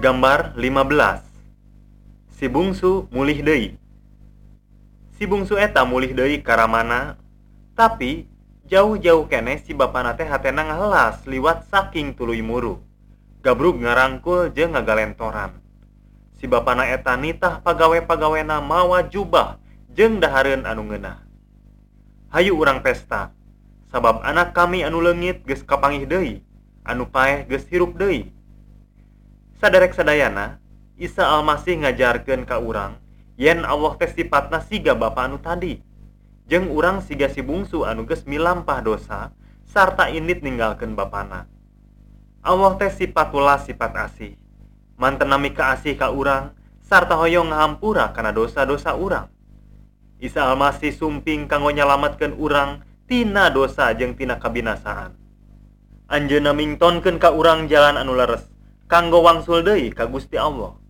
Gambar 15. Si bungsu mulih deui. Si bungsu eta mulih deui ka ramana, tapi jauh-jauh keneh si bapana teh hatena ngahelas liwat saking tuluy muru. Gabrug ngarangkul jeung ngagalentoran. Si bapana eta nitah pagawe-pagawena mawa jubah jeung dahareun anu ngeunah. Hayu urang pesta, sabab anak kami anu leungit geus kapanggih deui, anu paeh geus hirup deui. Saderek sadayana, Isa Almasih ngajarkeun ka urang yen Allah teh sipatna siga Bapa anu tadi, jeung urang siga si bungsu anu geus milampah dosa sarta indit ninggalkeun bapana. Allah teh sifat welas sifat asih, manten nami kaasih ka urang sarta hoyong ngahampura kana dosa-dosa urang. Isa Almasih sumping kanggo nyalametkeun urang tina dosa jeung tina kabinasaan. Anjeunna mingtonkeun ka urang jalan anu leres kanggo wangsul deui ka Gusti Allah.